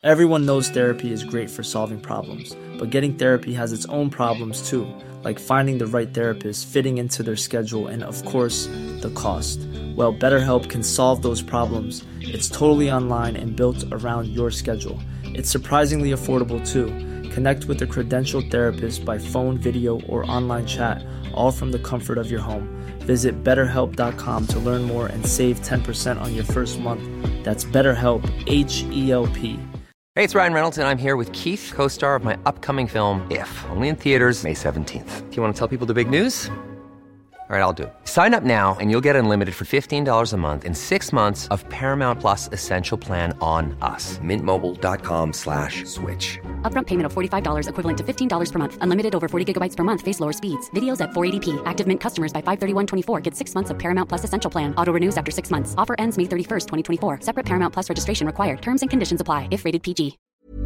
Everyone knows therapy is great for solving problems, but getting therapy has its own problems too, like finding the right therapist, fitting into their schedule, and of course, the cost. Well, BetterHelp can solve those problems. It's totally online and built around your schedule. It's surprisingly affordable too. Connect with a credentialed therapist by phone, video, or online chat, all from the comfort of your home. Visit BetterHelp.com to learn more and save 10% on your first month. That's BetterHelp, H-E-L-P. Hey, it's Ryan Reynolds, and I'm here with Keith, co-star of my upcoming film, If, only in theaters May 17th. Do you want to tell people the big news? All right, I'll do it. Sign up now and you'll get unlimited for $15 a month and 6 months of Paramount Plus Essential Plan on us. MintMobile.com/switch. Upfront payment of $45 equivalent to $15 per month. Unlimited over 40 gigabytes per month. Face lower speeds. Videos at 480p. Active Mint customers by 531.24 get 6 months of Paramount Plus Essential Plan. Auto renews after 6 months. Offer ends May 31st, 2024. Separate Paramount Plus registration required. Terms and conditions apply if rated PG.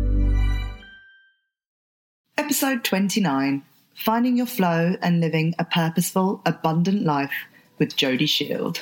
Episode 29. Finding Your Flow and Living a Purposeful, Abundant Life with Jody Shield.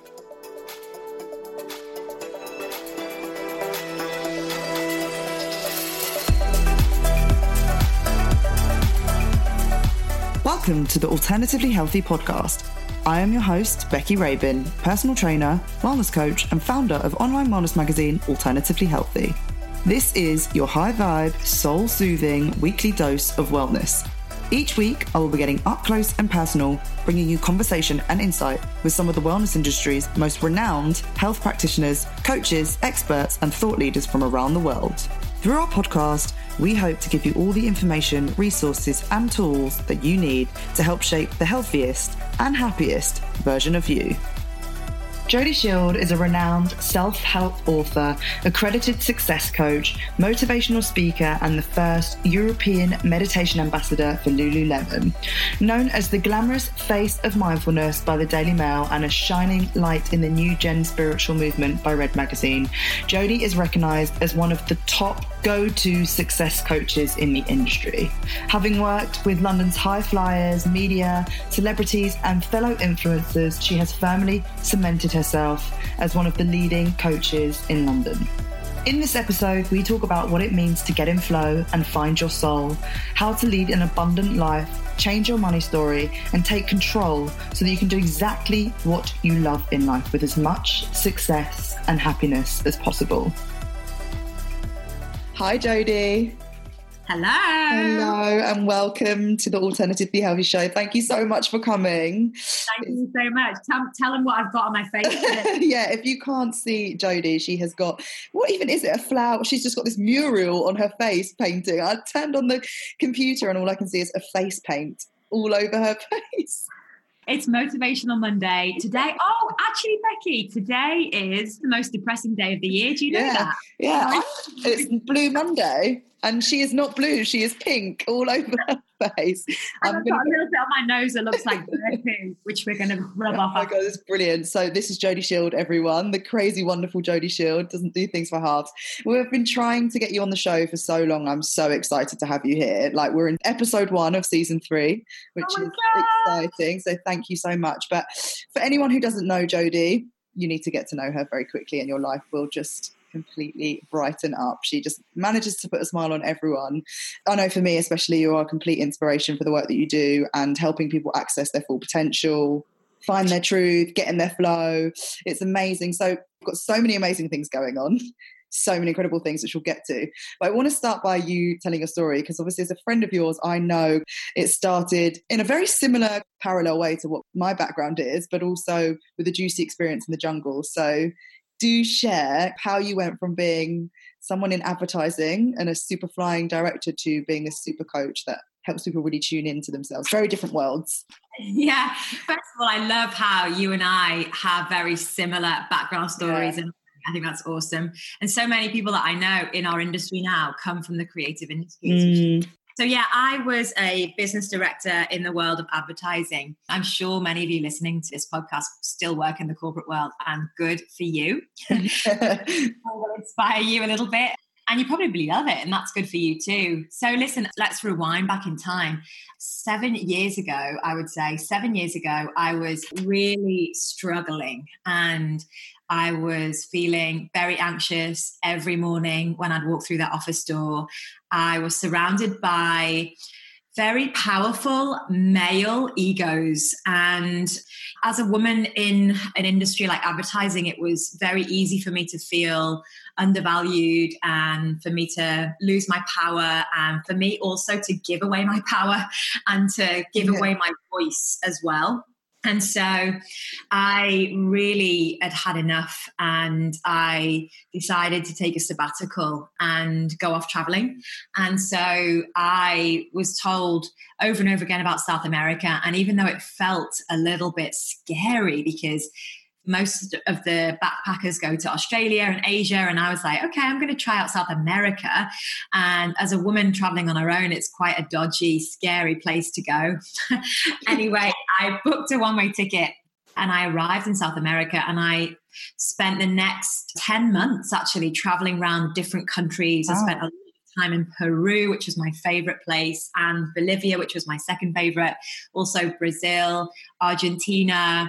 Welcome to the Alternatively Healthy podcast. I am your host, Becky Rabin, personal trainer, wellness coach, and founder of online wellness magazine, Alternatively Healthy. This is your high-vibe, soul-soothing weekly dose of wellness. Each week, I will be getting up close and personal, bringing you conversation and insight with some of the wellness industry's most renowned health practitioners, coaches, experts, and thought leaders from around the world. Through our podcast, we hope to give you all the information, resources, and tools that you need to help shape the healthiest and happiest version of you. Jody Shield is a renowned self-help author, accredited success coach, motivational speaker, and the first European meditation ambassador for Lululemon. Known as the glamorous face of mindfulness by the Daily Mail and a shining light in the new gen spiritual movement by Red Magazine, Jody is recognised as one of the top go-to success coaches in the industry. Having worked with London's high flyers, media, celebrities, and fellow influencers, she has firmly cemented herself as one of the leading coaches in London. In this episode, we talk about what it means to get in flow and find your soul, how to lead an abundant life, change your money story, and take control so that you can do exactly what you love in life with as much success and happiness as possible. Hi, Jody. Hello. Hello, and welcome to the Alternatively Healthy Show. Thank you so much for coming. Thank you so much. Tell them what I've got on my face today. Yeah, if you can't see Jody, she has got, what even is it, a flower? She's just got this mural on her face painting. I turned on the computer and all I can see is a face paint all over her face. It's Motivational Monday. Today, oh, actually, Becky, today is the most depressing day of the year. Do you know that? Yeah, it's Blue Monday. And she is not blue, she is pink all over her face. And I've got a little bit on my nose that looks like poo, which we're going to rub off. Oh my God, it's brilliant. So this is Jody Shield, everyone. The crazy, wonderful Jody Shield doesn't do things for halves. We've been trying to get you on the show for so long. I'm so excited to have you here. Like, we're in episode 1 of season 3, which is exciting. So thank you so much. But for anyone who doesn't know Jody, you need to get to know her very quickly and your life will just completely brighten up. She just manages to put a smile on everyone. I know for me especially, you are a complete inspiration for the work that you do and helping people access their full potential, find their truth, get in their flow. It's amazing. So we've got so many amazing things going on, so many incredible things which we'll get to. But I want to start by you telling your story, because obviously as a friend of yours, I know it started in a very similar parallel way to what my background is, but also with a juicy experience in the jungle. So do share how you went from being someone in advertising and a super flying director to being this super coach that helps people really tune into themselves. Very different worlds. Yeah. First of all, I love how you and I have very similar background stories. Yeah. And I think that's awesome. And so many people that I know in our industry now come from the creative industries. So yeah, I was a business director in the world of advertising. I'm sure many of you listening to this podcast still work in the corporate world, and good for you. I will inspire you a little bit. And you probably love it, and that's good for you too. So listen, let's rewind back in time. 7 years ago, I would say 7 years ago, I was really struggling, and I was feeling very anxious every morning when I'd walk through that office door. I was surrounded by very powerful male egos. And as a woman in an industry like advertising, it was very easy for me to feel undervalued and for me to lose my power, and for me also to give away my power and to give away my voice as well. And so I really had enough, and I decided to take a sabbatical and go off traveling. And so I was told over and over again about South America. And even though it felt a little bit scary because most of the backpackers go to Australia and Asia, and I was like, okay, I'm going to try out South America. And as a woman traveling on her own, it's quite a dodgy, scary place to go. Anyway, I booked a one-way ticket and I arrived in South America, and I spent the next 10 months actually traveling around different countries. I spent a lot of time in Peru, which was my favorite place, and Bolivia, which was my second favorite, also Brazil, Argentina,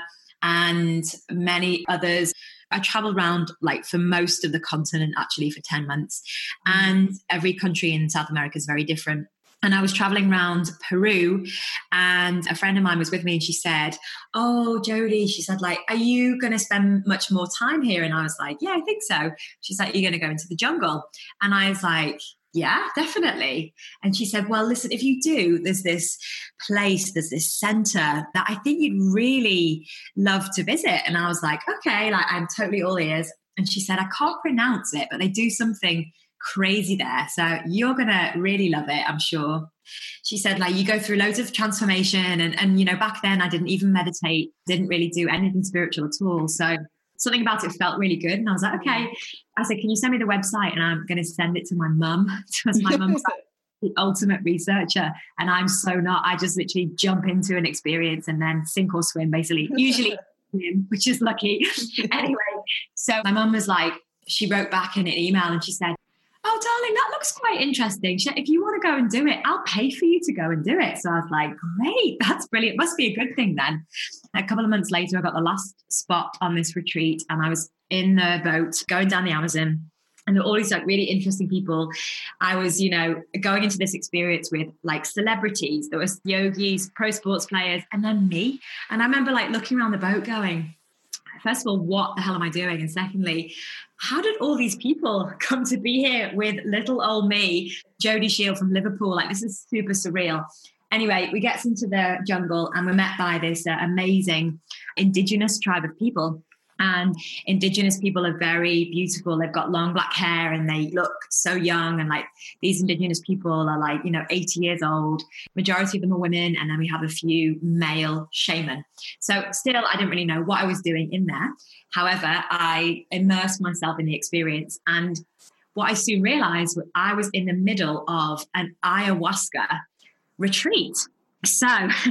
and many others. I traveled around like for most of the continent actually for 10 months. And every country in South America is very different. And I was traveling around Peru, and a friend of mine was with me, and she said, oh, Jodie, she said, like, are you going to spend much more time here? And I was like, yeah, I think so. She's like, you're going to go into the jungle. And I was like, yeah, definitely. And she said, well, listen, if you do, there's this place, there's this center that I think you'd really love to visit. And I was like, okay, like I'm totally all ears. And she said, I can't pronounce it, but they do something crazy there. So you're going to really love it, I'm sure. She said, like, you go through loads of transformation. And, you know, back then I didn't even meditate, didn't really do anything spiritual at all. So something about it felt really good. And I was like, okay. I said, can you send me the website? And I'm going to send it to my mum, because my mum's like the ultimate researcher. And I'm so not. I just literally jump into an experience and then sink or swim, basically. Usually, which is lucky. Anyway, so my mum was like, she wrote back in an email and she said, oh, darling, that looks quite interesting. If you want to go and do it, I'll pay for you to go and do it. So I was like, great, that's brilliant. Must be a good thing then. A couple of months later, I got the last spot on this retreat, and I was in the boat going down the Amazon. And there were all these like really interesting people. I was, you know, going into this experience with like celebrities. There was yogis, pro sports players, and then me. And I remember like looking around the boat going, first of all, what the hell am I doing? And secondly, how did all these people come to be here with little old me, Jodie Shield from Liverpool? Like, this is super surreal. Anyway, we get into the jungle and we're met by this amazing indigenous tribe of people. And indigenous people are very beautiful. They've got long black hair and they look so young. And like these indigenous people are like, you know, 80 years old. Majority of them are women. And then we have a few male shaman. So still, I didn't really know what I was doing in there. However, I immersed myself in the experience. And what I soon realized was I was in the middle of an ayahuasca retreat. So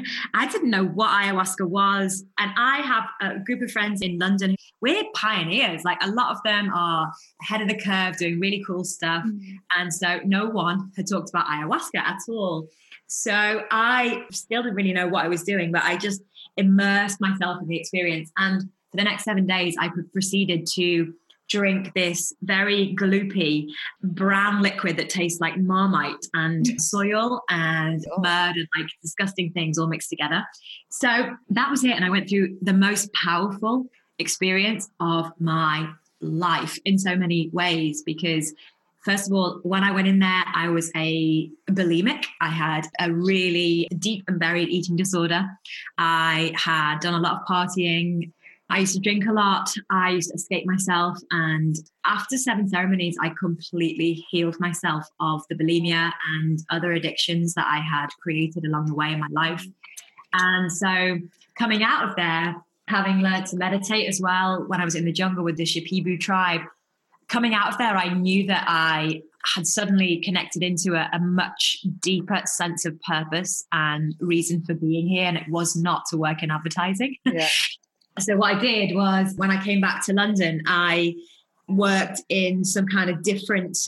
I didn't know what ayahuasca was. And I have a group of friends in London. We're pioneers. Like, a lot of them are ahead of the curve doing really cool stuff. And so no one had talked about ayahuasca at all. So I still didn't really know what I was doing, but I just immersed myself in the experience. And for the next 7 days, I proceeded to drink this very gloopy brown liquid that tastes like Marmite and soil and mud and like disgusting things all mixed together. So that was it. And I went through the most powerful experience of my life in so many ways, because first of all, when I went in there, I was a bulimic. I had a really deep and buried eating disorder. I had done a lot of partying. I used to drink a lot. I used to escape myself. And after 7 ceremonies, I completely healed myself of the bulimia and other addictions that I had created along the way in my life. And so coming out of there, having learned to meditate as well, when I was in the jungle with the Shipibo tribe, coming out of there, I knew that I had suddenly connected into a much deeper sense of purpose and reason for being here. And it was not to work in advertising. Yeah. So what I did was, when I came back to London, I worked in some kind of different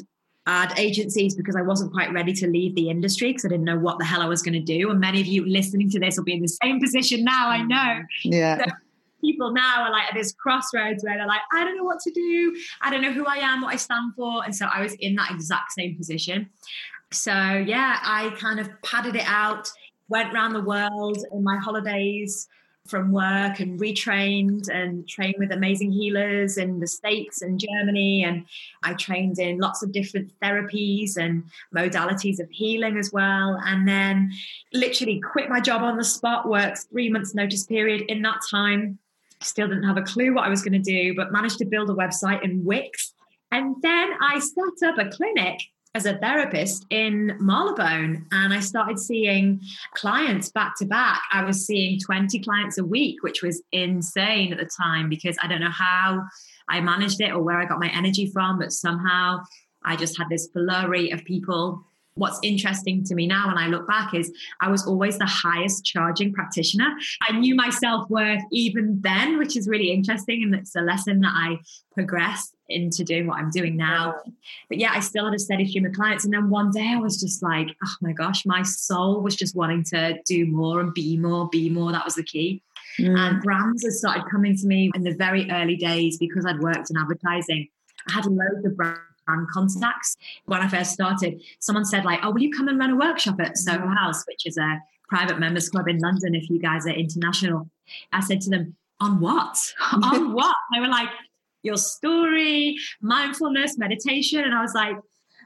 ad agencies because I wasn't quite ready to leave the industry because I didn't know what the hell I was going to do. And many of you listening to this will be in the same position now, I know. Yeah. So people now are like at this crossroads where they're like, I don't know what to do. I don't know who I am, what I stand for. And so I was in that exact same position. So yeah, I kind of padded it out, went around the world on my holidays from work and retrained and trained with amazing healers in the States and Germany. And I trained in lots of different therapies and modalities of healing as well. And then literally quit my job on the spot, worked 3 months notice period in that time. Still didn't have a clue what I was going to do, but managed to build a website in Wix. And then I set up a clinic as a therapist in Marylebone, and I started seeing clients back to back. I was seeing 20 clients a week, which was insane at the time because I don't know how I managed it or where I got my energy from, but somehow I just had this flurry of people. What's interesting to me now when I look back is I was always the highest charging practitioner. I knew my self-worth even then, which is really interesting. And it's a lesson that I progressed into doing what I'm doing now. But yeah, I still had a steady stream of clients. And then one day I was just like, oh my gosh, my soul was just wanting to do more and be more, be more. That was the key. And brands had started coming to me in the very early days because I'd worked in advertising. I had loads of brand contacts. When I first started, someone said like, oh, will you come and run a workshop at Soho House, which is a private members club in London if you guys are international. I said to them, on what? On what? They were like, your story, mindfulness, meditation. And I was like,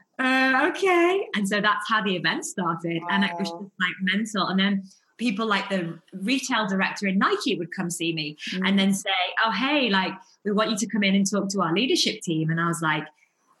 okay. And so that's how the event started. Wow. And it was just like mental. And then people like the retail director in Nike would come see me and then say, oh, hey, like, we want you to come in and talk to our leadership team. And I was like,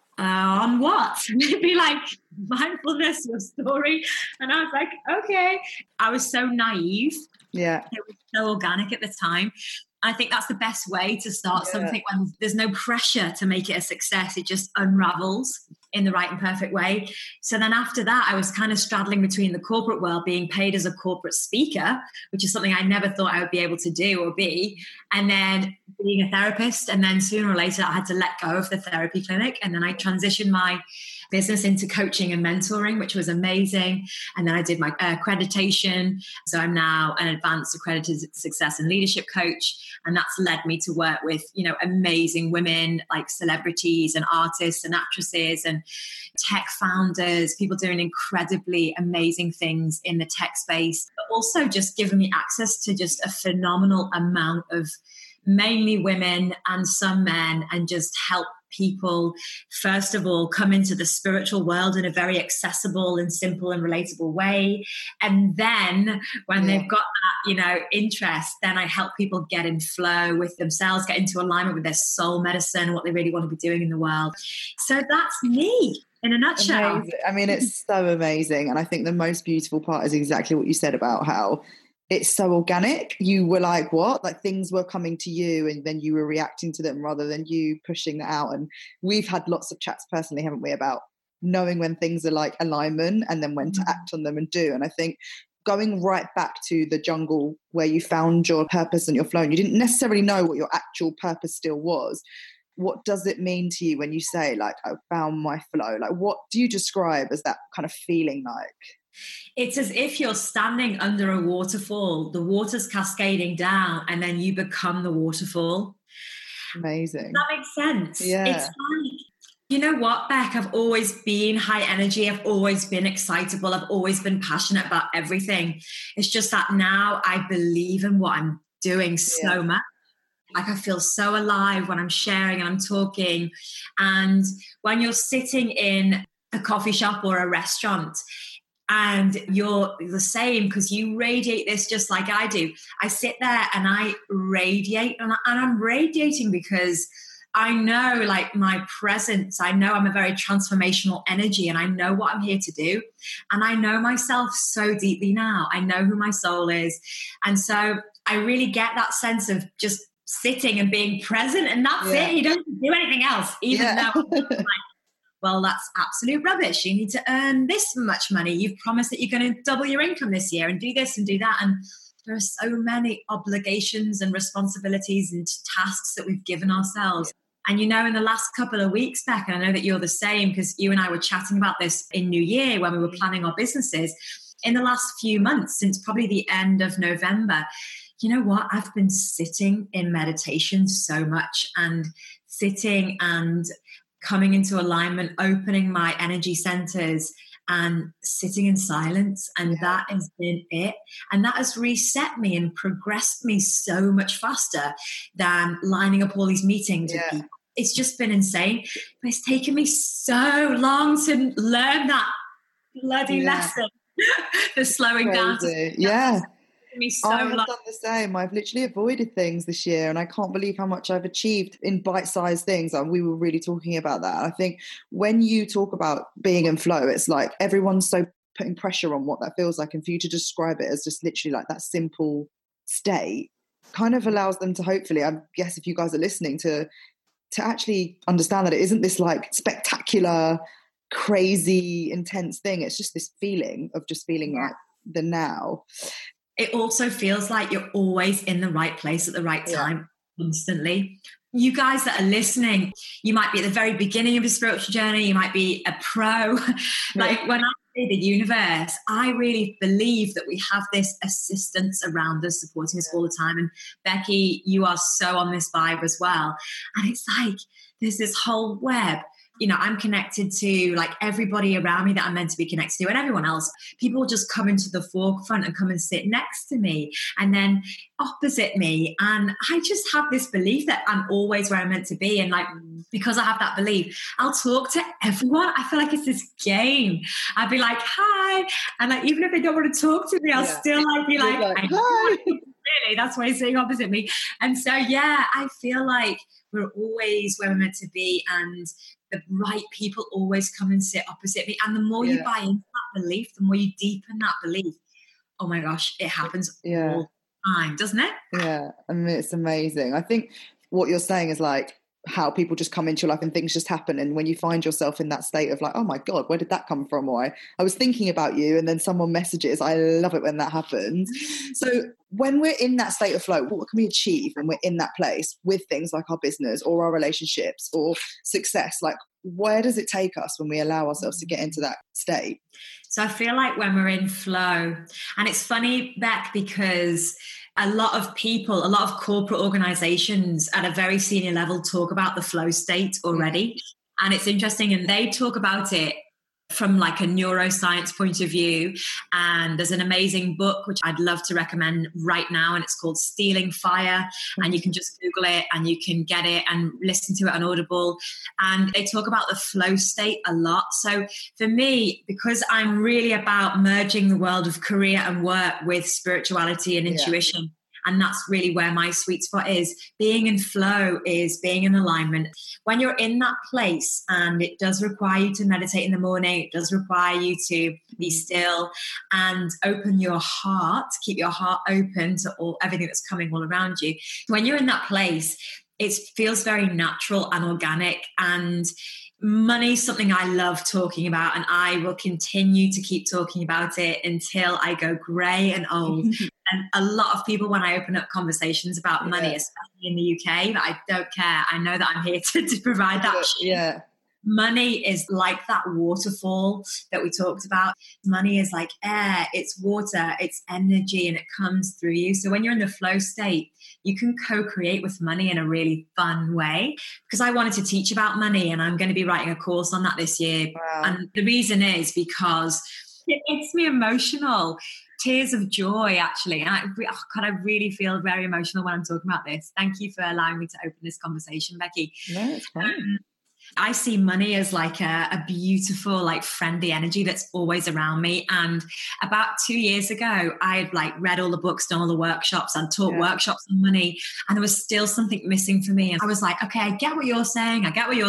on what? And they'd be like, mindfulness, your story. And I was like, okay. I was so naive. Yeah. It was so organic at the time. I think that's the best way to start something when there's no pressure to make it a success. It just unravels in the right and perfect way. So then after that, I was kind of straddling between the corporate world, being paid as a corporate speaker, which is something I never thought I would be able to do or be, and then being a therapist. And then sooner or later, I had to let go of the therapy clinic. And then I transitioned my business into coaching and mentoring, which was amazing. And then I did my accreditation. So I'm now an advanced accredited success and leadership coach. And that's led me to work with, you know, amazing women like celebrities and artists and actresses and tech founders, people doing incredibly amazing things in the tech space, but also just giving me access to just a phenomenal amount of mainly women and some men, and just help people, first of all, come into the spiritual world in a very accessible and simple and relatable way. And then when they've got that, you know, interest, then I help people get in flow with themselves, get into alignment with their soul medicine, what they really want to be doing in the world. So that's me in a nutshell. Amazing. I mean, it's so amazing. And I think the most beautiful part is exactly what you said about how it's so organic. You were like, what? Like things were coming to you and then you were reacting to them rather than you pushing that out. And we've had lots of chats personally, haven't we, about knowing when things are like alignment and then when to act on them and do. And I think going right back to the jungle where you found your purpose and your flow and you didn't necessarily know what your actual purpose still was. What does it mean to you when you say like, I found my flow? Like what do you describe as that kind of feeling like? It's as if you're standing under a waterfall, the water's cascading down, and then you become the waterfall. Amazing. Does that makes sense? Yeah. It's like, you know what, Beck? I've always been high energy. I've always been excitable. I've always been passionate about everything. It's just that now I believe in what I'm doing so much. Like I feel so alive when I'm sharing and I'm talking. And when you're sitting in a coffee shop or a restaurant, and you're the same because you radiate this just like I do. I sit there and I radiate, and I'm radiating because I know like my presence, I know I'm a very transformational energy and I know what I'm here to do. And I know myself so deeply now. I know who my soul is. And so I really get that sense of just sitting and being present, and that's it. You don't do anything else, even though like, well, that's absolute rubbish. You need to earn this much money. You've promised that you're going to double your income this year and do this and do that. And there are so many obligations and responsibilities and tasks that we've given ourselves. And, in the last couple of weeks, Beck, and I know that you're the same because you and I were chatting about this in New Year when we were planning our businesses. In the last few months, since probably the end of November, you know what? I've been sitting in meditation so much, and sitting and coming into alignment, opening my energy centers and sitting in silence. And that has been it. And that has reset me and progressed me so much faster than lining up all these meetings with people. It's just been insane. But it's taken me so long to learn that bloody lesson. The slowing down. Me so I have done the same. I've literally avoided things this year, and I can't believe how much I've achieved in bite-sized things. And we were really talking about that. I think when you talk about being in flow, it's like everyone's so putting pressure on what that feels like, and for you to describe it as just literally like that simple state kind of allows them to, hopefully, I guess if you guys are listening, to actually understand that it isn't this like spectacular, crazy, intense thing. It's just this feeling of just feeling like the now. It also feels like you're always in the right place at the right time, constantly. You guys that are listening, you might be at the very beginning of your spiritual journey. You might be a pro. Like when I say the universe, I really believe that we have this assistance around us, supporting us all the time. And Becky, you are so on this vibe as well. And it's like there's this whole web. I'm connected to like everybody around me that I'm meant to be connected to, and everyone else. People just come into the forefront and come and sit next to me and then opposite me. And I just have this belief that I'm always where I'm meant to be. And like, because I have that belief, I'll talk to everyone. I feel like it's this game. I'd be like, hi. And like, even if they don't want to talk to me, I'll still like be like, hi. Really? That's why he's sitting opposite me. And so, I feel like we're always where we're meant to be. And the right people always come and sit opposite me. And the more you buy into that belief, the more you deepen that belief, oh my gosh, it happens all the time, doesn't it? Yeah, I mean, it's amazing. I think what you're saying is like how people just come into your life and things just happen. And when you find yourself in that state of like, oh my God, where did that come from? Or I was thinking about you, and then someone messages. I love it when that happens. So when we're in that state of flow, what can we achieve when we're in that place with things like our business or our relationships or success? Like, where does it take us when we allow ourselves to get into that state? So I feel like when we're in flow, and it's funny, Beck, because a lot of people, a lot of corporate organizations at a very senior level talk about the flow state already. And it's interesting. And they talk about it from like a neuroscience point of view. And there's an amazing book, which I'd love to recommend right now. And it's called Stealing Fire. And you can just Google it and you can get it and listen to it on Audible. And they talk about the flow state a lot. So for me, because I'm really about merging the world of career and work with spirituality and intuition, and that's really where my sweet spot is. Being in flow is being in alignment. When you're in that place, and it does require you to meditate in the morning, it does require you to be still and open your heart, keep your heart open to everything that's coming all around you. When you're in that place, it feels very natural and organic. And money is something I love talking about, and I will continue to keep talking about it until I go grey and old. And a lot of people, when I open up conversations about money, especially in the UK, that I don't care. I know that I'm here to provide that. Money is like that waterfall that we talked about. Money is like air, it's water, it's energy, and it comes through you. So when you're in the flow state, you can co-create with money in a really fun way. Because I wanted to teach about money, and I'm going to be writing a course on that this year. Wow. And the reason is because it makes me emotional. Tears of joy, actually. And I really feel very emotional when I'm talking about this. Thank you for allowing me to open this conversation, Becky. No, it's fine. I see money as like a beautiful, like friendly energy that's always around me. And about 2 years ago, I had like read all the books, done all the workshops, and taught workshops on money. And there was still something missing for me. And I was like, okay, I get what you're saying.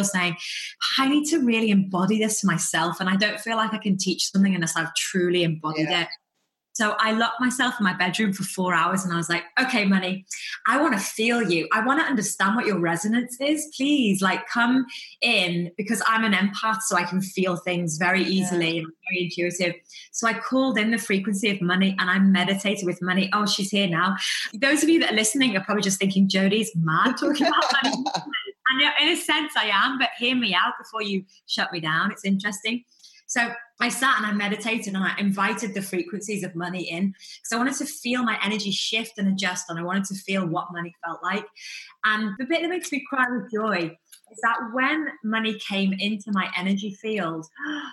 I need to really embody this for myself. And I don't feel like I can teach something unless I've truly embodied it. So I locked myself in my bedroom for 4 hours, and I was like, okay, money, I want to feel you. I want to understand what your resonance is. Please, like, come in, because I'm an empath, so I can feel things very easily and very intuitive. So I called in the frequency of money, and I meditated with money. Oh, she's here now. Those of you that are listening are probably just thinking, Jodie's mad talking about money. I know, in a sense I am, but hear me out before you shut me down. It's interesting. So I sat and I meditated and I invited the frequencies of money in because I wanted to feel my energy shift and adjust, and I wanted to feel what money felt like. And the bit that makes me cry with joy is that when money came into my energy field,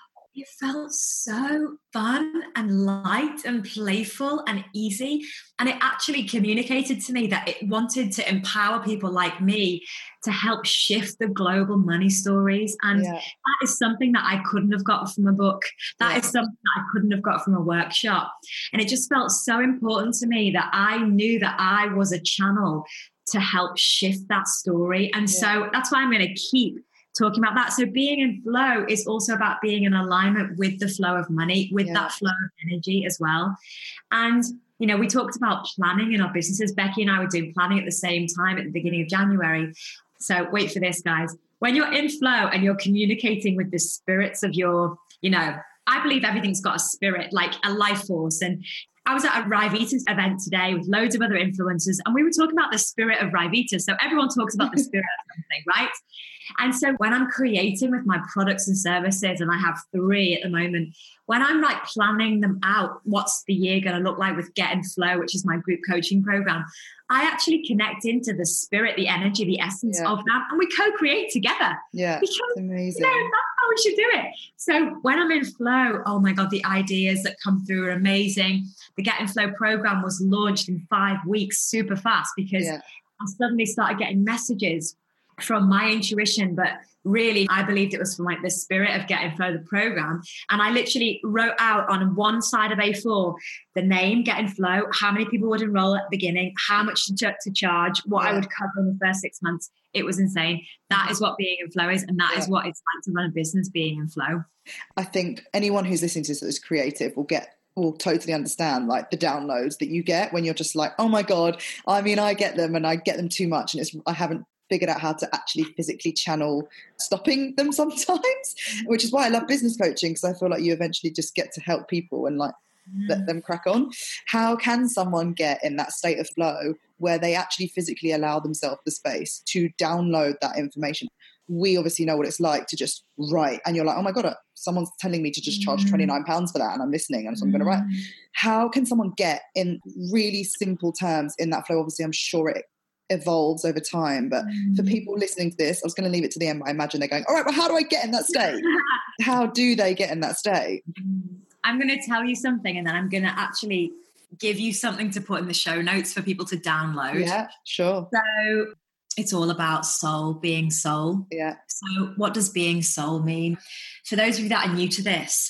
it felt so fun and light and playful and easy. And it actually communicated to me that it wanted to empower people like me to help shift the global money stories. And that is something that I couldn't have got from a book. That is something that I couldn't have got from a workshop. And it just felt so important to me that I knew that I was a channel to help shift that story. And so that's why I'm going to keep talking about that. So being in flow is also about being in alignment with the flow of money, with that flow of energy as well. And, you know, we talked about planning in our businesses. Becky and I were doing planning at the same time at the beginning of January. So wait for this, guys. When you're in flow and you're communicating with the spirits of your, you know, I believe everything's got a spirit, like a life force. And I was at a Ryvita event today with loads of other influencers, and we were talking about the spirit of Ryvita. So everyone talks about the spirit of something, right? And so when I'm creating with my products and services, and I have 3 at the moment, when I'm like planning them out, what's the year going to look like with Get in Flow, which is my group coaching program, I actually connect into the spirit, the energy, the essence of that, and we co-create together. Yeah, because, amazing. You know, that's how we should do it. So when I'm in flow, oh my God, the ideas that come through are amazing. The Get in Flow program was launched in 5 weeks, super fast, because I suddenly started getting messages from my intuition, but really I believed it was from like the spirit of Get in Flow, the program. And I literally wrote out on one side of A4 the name, Get in Flow, how many people would enroll at the beginning, how much to charge, what I would cover in the first 6 months. It was insane. That is what being in flow is, and that is what it's like to run a business, being in flow. I think anyone who's listening to this that is creative will totally understand like the downloads that you get when you're just like, oh my God, I mean, I get them and I get them too much, and I haven't figured out how to actually physically channel stopping them sometimes, which is why I love business coaching, because I feel like you eventually just get to help people and like let them crack on. How can someone get in that state of flow where they actually physically allow themselves the space to download that information? We obviously know what it's like to just write, and you're like, oh my God, someone's telling me to just charge £29 for that, and I'm listening, and so I'm going to write. How can someone get in really simple terms in that flow? Obviously, I'm sure it evolves over time, but for people listening to this, I was going to leave it to the end, but I imagine they're going, all right, well, how do I get in that state? How do they get in that state? I'm going to tell you something, and then I'm going to actually give you something to put in the show notes for people to download. Yeah, sure. So it's all about soul, being soul. Yeah. So what does being soul mean? For those of you that are new to this,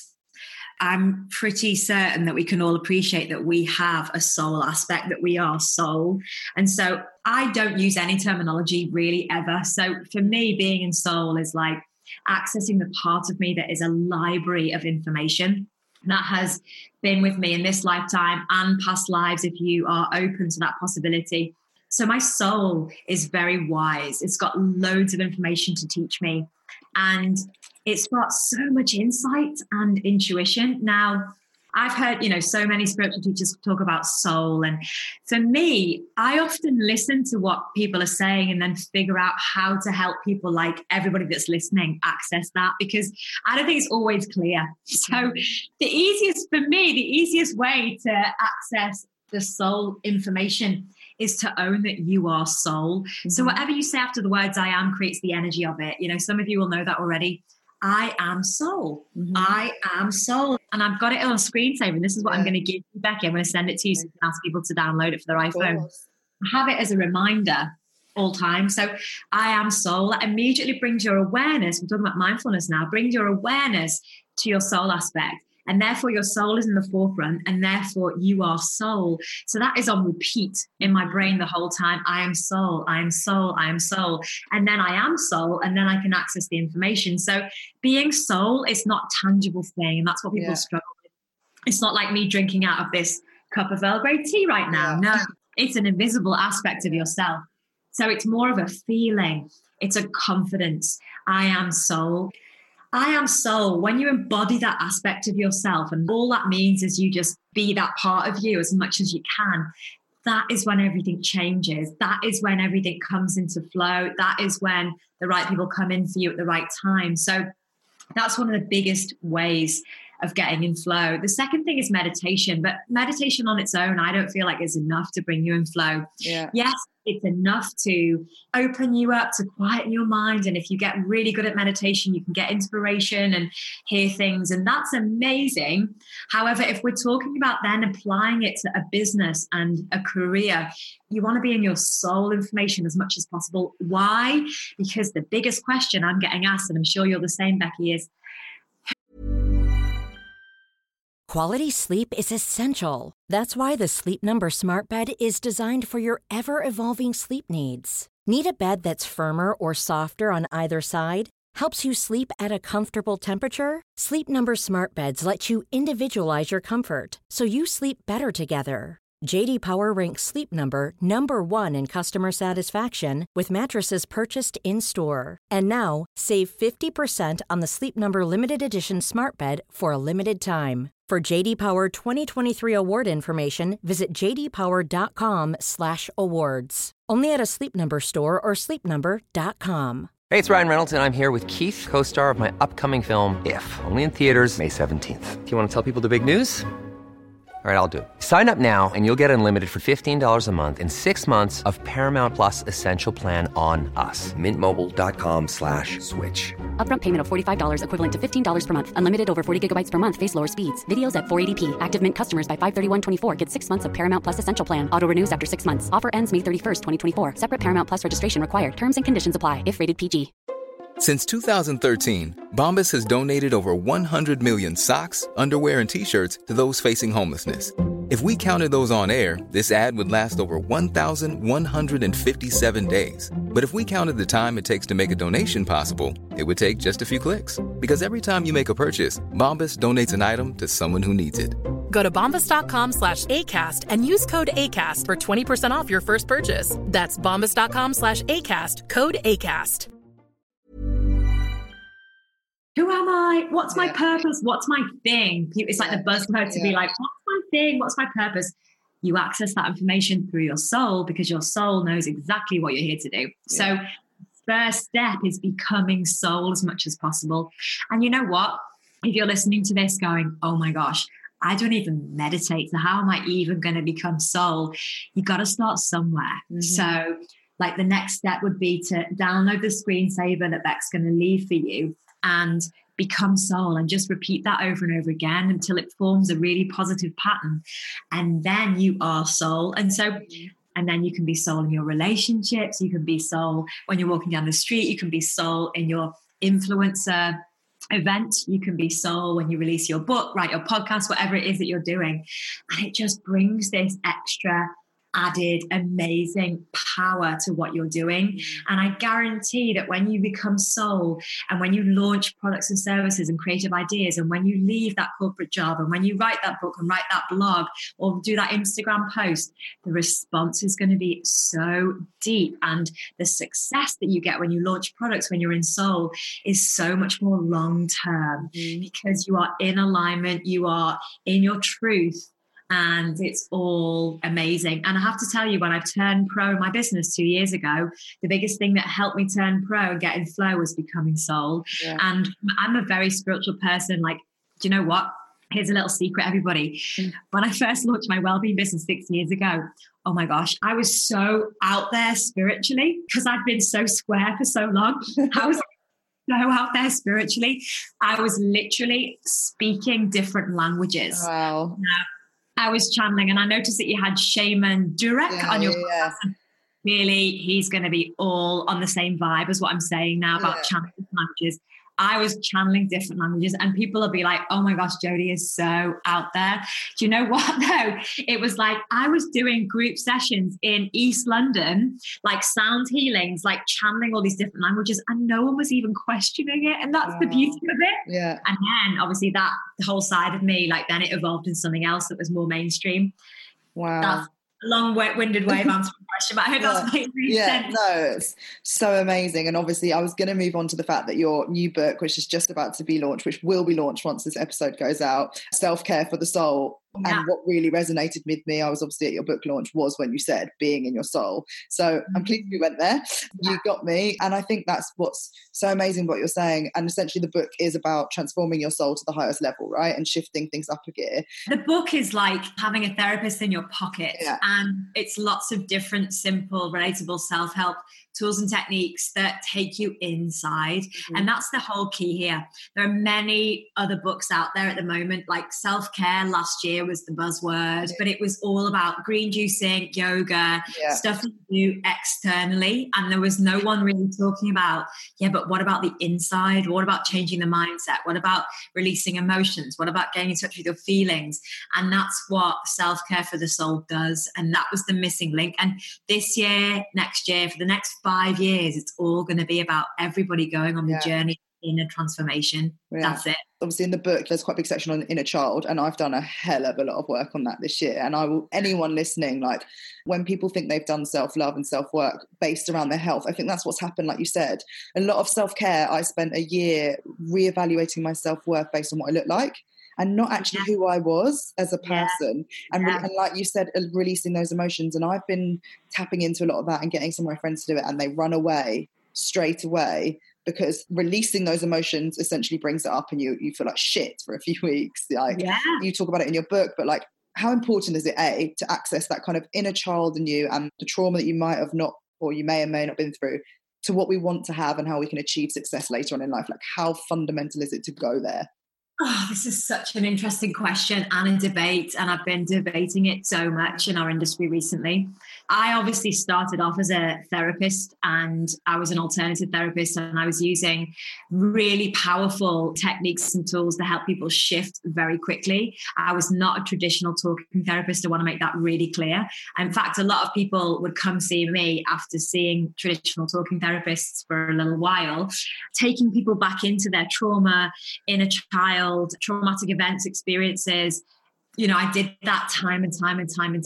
I'm pretty certain that we can all appreciate that we have a soul aspect, that we are soul. And so I don't use any terminology really ever. So for me, being in soul is like accessing the part of me that is a library of information that has been with me in this lifetime and past lives, if you are open to that possibility. So my soul is very wise. It's got loads of information to teach me. And it's got so much insight and intuition. Now, I've heard, you know, so many spiritual teachers talk about soul. And for me, I often listen to what people are saying and then figure out how to help people, like everybody that's listening, access that, because I don't think it's always clear. So the easiest way to access the soul information is to own that you are soul. So whatever you say after the words I am creates the energy of it. You know, some of you will know that already. I am soul. I am soul. And I've got it on screensaver. And this is what I'm going to give you, Becky. I'm going to send it to you so you can ask people to download it for their iPhone. Have it as a reminder all time. So I am soul. That immediately brings your awareness. We're talking about mindfulness now. Brings your awareness to your soul aspect. And therefore your soul is in the forefront, and therefore you are soul. So that is on repeat in my brain the whole time. I am soul, I am soul, I am soul. And then I am soul, and then I can access the information. So being soul is not a tangible thing. And that's what people struggle with. It's not like me drinking out of this cup of Earl Grey tea right now. No, it's an invisible aspect of yourself. So it's more of a feeling. It's a confidence. I am soul. I am soul. When you embody that aspect of yourself, and all that means is you just be that part of you as much as you can, that is when everything changes. That is when everything comes into flow. That is when the right people come in for you at the right time. So that's one of the biggest ways of getting in flow. The second thing is meditation, but meditation on its own, I don't feel like is enough to bring you in flow. Yeah. Yes, it's enough to open you up, to quieten your mind. And if you get really good at meditation, you can get inspiration and hear things. And that's amazing. However, if we're talking about then applying it to a business and a career, you want to be in your soul information as much as possible. Why? Because the biggest question I'm getting asked, and I'm sure you're the same, Becky, is, quality sleep is essential. That's why the Sleep Number Smart Bed is designed for your ever-evolving sleep needs. Need a bed that's firmer or softer on either side? Helps you sleep at a comfortable temperature? Sleep Number Smart Beds let you individualize your comfort, so you sleep better together. J.D. Power ranks Sleep Number number 1 in customer satisfaction with mattresses purchased in-store. And now, save 50% on the Sleep Number Limited Edition Smart Bed for a limited time. For J.D. Power 2023 award information, visit jdpower.com/awards. Only at a Sleep Number store or sleepnumber.com. Hey, it's Ryan Reynolds, and I'm here with Keith, co-star of my upcoming film, If, only in theaters May 17th. Do you want to tell people the big news? All right, I'll do it. Sign up now and you'll get unlimited for $15 a month and 6 months of Paramount Plus Essential Plan on us. MintMobile.com/switch. Upfront payment of $45 equivalent to $15 per month. Unlimited over 40 gigabytes per month. Face lower speeds. Videos at 480p. Active Mint customers by 531.24 get 6 months of Paramount Plus Essential Plan. Auto renews after 6 months. Offer ends May 31st, 2024. Separate Paramount Plus registration required. Terms and conditions apply if rated PG. Since 2013, Bombas has donated over 100 million socks, underwear, and T-shirts to those facing homelessness. If we counted those on air, this ad would last over 1,157 days. But if we counted the time it takes to make a donation possible, it would take just a few clicks. Because every time you make a purchase, Bombas donates an item to someone who needs it. Go to bombas.com/ACAST and use code ACAST for 20% off your first purchase. That's bombas.com/ACAST, code ACAST. who am I? What's my purpose? What's my thing? It's like the buzzword to be like, what's my thing? What's my purpose? You access that information through your soul because your soul knows exactly what you're here to do. Yeah. So first step is becoming soul as much as possible. And you know what? If you're listening to this going, oh my gosh, I don't even meditate. So how am I even going to become soul? You got to start somewhere. Mm-hmm. So like the next step would be to download the screensaver that Beck's going to leave for you and become soul, and just repeat that over and over again until it forms a really positive pattern. And then you are soul. And so, and then you can be soul in your relationships. You can be soul when you're walking down the street. You can be soul in your influencer event. You can be soul when you release your book, write your podcast, whatever it is that you're doing. And it just brings this extra added amazing power to what you're doing. And I guarantee that when you become soul and when you launch products and services and creative ideas, and when you leave that corporate job and when you write that book and write that blog or do that Instagram post, the response is going to be so deep. And the success that you get when you launch products when you're in soul is so much more long-term because you are in alignment, you are in your truth. And it's all amazing. And I have to tell you, when I've turned pro in my business 2 years ago, the biggest thing that helped me turn pro and get in flow was becoming soul. Yeah. And I'm a very spiritual person. Like, do you know what? Here's a little secret, everybody. When I first launched my wellbeing business 6 years ago, oh my gosh, I was so out there spiritually because I've been so square for so long. I was so out there spiritually. I was literally speaking different languages. Wow. I was channeling, and I noticed that you had Shaman Durek on your podcast. Clearly, he's going to be all on the same vibe as what I'm saying now about channeling languages. I was channeling different languages, and people will be like, oh my gosh, Jodie is so out there. Do you know what though? It was like I was doing group sessions in East London, like sound healings, like channeling all these different languages, and no one was even questioning it. And that's the beauty of it. Yeah. And then obviously that whole side of me, like then it evolved in something else that was more mainstream. Wow. That's a long-winded way of answering the question, but I hope that's made sense. No, it's so amazing. And obviously I was going to move on to the fact that your new book, which is just about to be launched, which will be launched once this episode goes out, Self-Care for the Soul, And what really resonated with me, I was obviously at your book launch, was when you said being in your soul. So I'm pleased we went there. You got me. And I think that's what's so amazing what you're saying. And essentially the book is about transforming your soul to the highest level, right? And shifting things up a gear. The book is like having a therapist in your pocket. And it's lots of different, simple, relatable self-help tools and techniques that take you inside. And that's the whole key here. There are many other books out there at the moment, like self-care last year was the buzzword, but it was all about green juicing, yoga, stuff you do externally. And there was no one really talking about, but what about the inside? What about changing the mindset? What about releasing emotions? What about getting in touch with your feelings? And that's what self-care for the soul does. And that was the missing link. And this year, next year, for the next 5 years, it's all going to be about everybody going on the journey in a transformation. That's it. Obviously in the book there's quite a big section on inner child, and I've done a hell of a lot of work on that this year. And anyone listening, like when people think they've done self-love and self-work based around their health, I think that's what's happened. Like you said, a lot of self-care, I spent a year reevaluating my self-worth based on what I look like and not actually who I was as a person. And like you said, releasing those emotions. And I've been tapping into a lot of that and getting some of my friends to do it, and they run away straight away, because releasing those emotions essentially brings it up and you feel like shit for a few weeks. Like you talk about it in your book, but like how important is it, A, to access that kind of inner child in you and the trauma that you might have not, or you may or may not been through, to what we want to have and how we can achieve success later on in life? Like how fundamental is it to go there? Oh, this is such an interesting question and a debate, and I've been debating it so much in our industry recently. I obviously started off as a therapist, and I was an alternative therapist, and I was using really powerful techniques and tools to help people shift very quickly. I was not a traditional talking therapist. I want to make that really clear. In fact, a lot of people would come see me after seeing traditional talking therapists for a little while, taking people back into their trauma, inner child, traumatic events, experiences. I did that time and time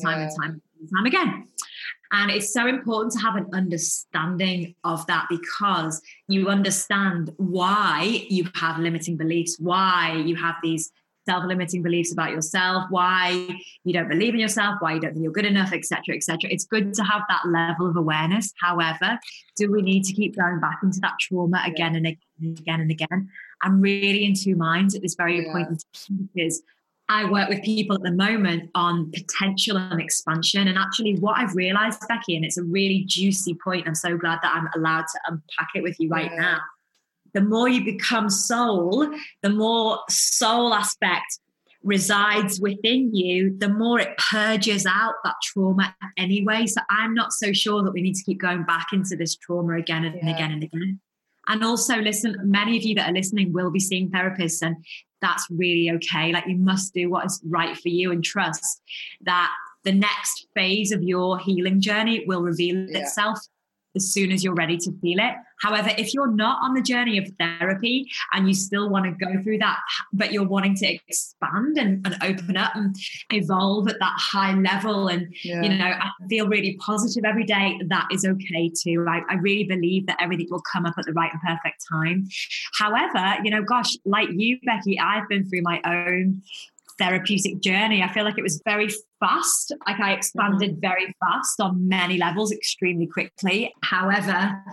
again. And it's so important to have an understanding of that, because you understand why you have limiting beliefs, why you have these self-limiting beliefs about yourself, why you don't believe in yourself, why you don't think you're good enough, etc., etc. It's good to have that level of awareness. However, do we need to keep going back into that trauma again and again and again and again? I'm really in two minds at this very point in time, because I work with people at the moment on potential and expansion. And actually what I've realized, Becky, and it's a really juicy point, I'm so glad that I'm allowed to unpack it with you right now. The more you become soul, the more soul aspect resides within you, the more it purges out that trauma anyway. So I'm not so sure that we need to keep going back into this trauma again and again and again. And also, listen, many of you that are listening will be seeing therapists, and that's really okay. Like, you must do what is right for you and trust that the next phase of your healing journey will reveal itself as soon as you're ready to feel it. However, if you're not on the journey of therapy and you still want to go through that, but you're wanting to expand and open up and evolve at that high level, and I feel really positive every day, that is okay too. I really believe that everything will come up at the right and perfect time. However, like you, Becky, I've been through my own therapeutic journey. I feel like it was very fast. Like, I expanded very fast on many levels, extremely quickly. However,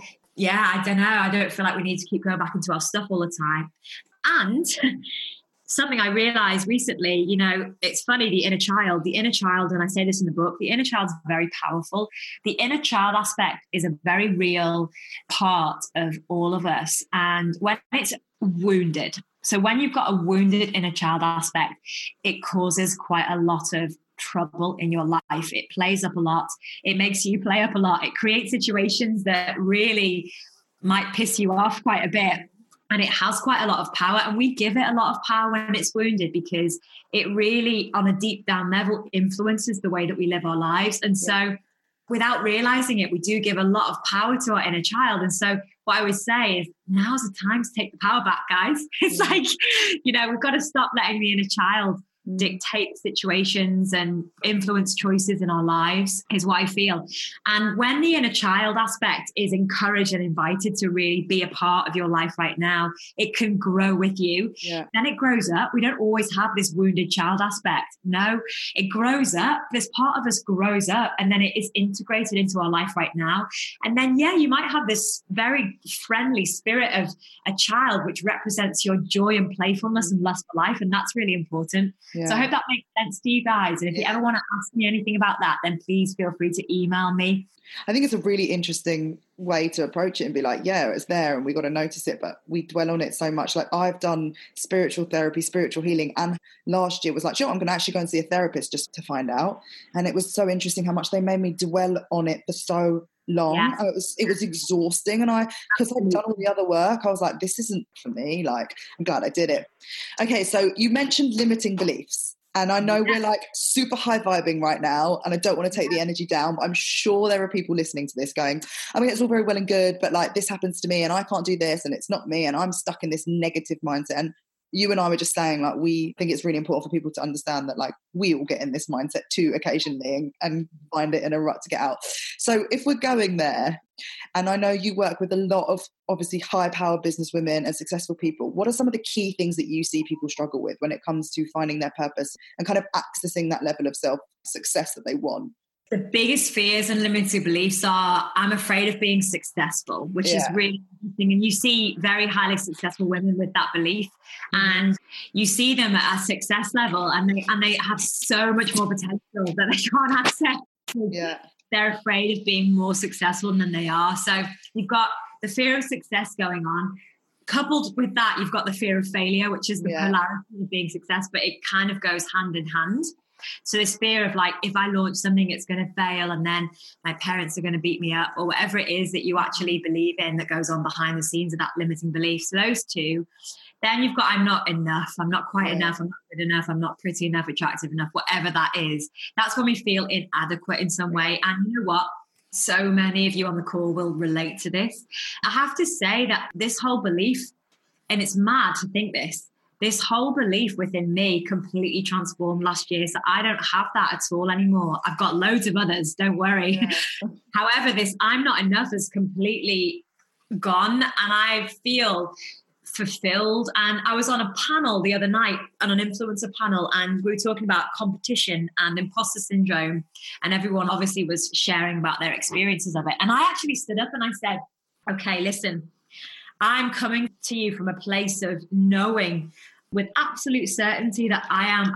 I don't know. I don't feel like we need to keep going back into our stuff all the time. And something I realized recently, it's funny, the inner child, and I say this in the book, the inner child is very powerful. The inner child aspect is a very real part of all of us. And when it's wounded, so when you've got a wounded inner child aspect, it causes quite a lot of trouble in your life. It plays up a lot. It makes you play up a lot. It creates situations that really might piss you off quite a bit. And it has quite a lot of power. And we give it a lot of power when it's wounded, because it really, on a deep down level, influences the way that we live our lives. And so without realizing it, we do give a lot of power to our inner child. And so what I always say is, now's the time to take the power back, guys. It's like, we've got to stop letting the inner child dictate situations and influence choices in our lives, is what I feel. And when the inner child aspect is encouraged and invited to really be a part of your life right now, it can grow with you. Yeah. Then it grows up. We don't always have this wounded child aspect. No, it grows up. This part of us grows up, and then it is integrated into our life right now. And then, yeah, you might have this very friendly spirit of a child, which represents your joy and playfulness and lust for life. And that's really important. Yeah. So I hope that makes sense to you guys. And if you ever want to ask me anything about that, then please feel free to email me. I think it's a really interesting way to approach it and be like, yeah, it's there and we got to notice it, but we dwell on it so much. Like, I've done spiritual therapy, spiritual healing, and last year was like, sure, I'm going to actually go and see a therapist just to find out. And it was so interesting how much they made me dwell on it for so long. Yes. It was exhausting, and because I'd done all the other work, I was like, this isn't for me. Like, I'm glad I did it. Okay, so you mentioned limiting beliefs. And I know we're like super high vibing right now, and I don't want to take the energy down, but I'm sure there are people listening to this going, I mean, it's all very well and good, but like, this happens to me and I can't do this and it's not me and I'm stuck in this negative mindset. And you and I were just saying, like, we think it's really important for people to understand that, like, we all get in this mindset too occasionally and find it in a rut to get out. So if we're going there, and I know you work with a lot of obviously high power business women and successful people, what are some of the key things that you see people struggle with when it comes to finding their purpose and kind of accessing that level of self-success that they want? The biggest fears and limiting beliefs are, I'm afraid of being successful, which is really interesting. And you see very highly successful women with that belief, and you see them at a success level, and they have so much more potential that they can't access. Yeah. They're afraid of being more successful than they are. So you've got the fear of success going on. Coupled with that, you've got the fear of failure, which is the polarity of being success, but it kind of goes hand in hand. So this fear of, like, if I launch something, it's going to fail, and then my parents are going to beat me up, or whatever it is that you actually believe in that goes on behind the scenes of that limiting belief. So those two. Then you've got, I'm not enough, I'm not quite enough, I'm not good enough, I'm not pretty enough, attractive enough, whatever that is. That's when we feel inadequate in some way. And you know what? So many of you on the call will relate to this. I have to say that this whole belief, and it's mad to think this whole belief within me completely transformed last year. So I don't have that at all anymore. I've got loads of others, don't worry. Yeah. However, this I'm not enough is completely gone, and I feel fulfilled. And I was on a panel the other night, on an influencer panel, and we were talking about competition and imposter syndrome, and everyone obviously was sharing about their experiences of it. And I actually stood up and I said, okay, listen, I'm coming to you from a place of knowing with absolute certainty that I am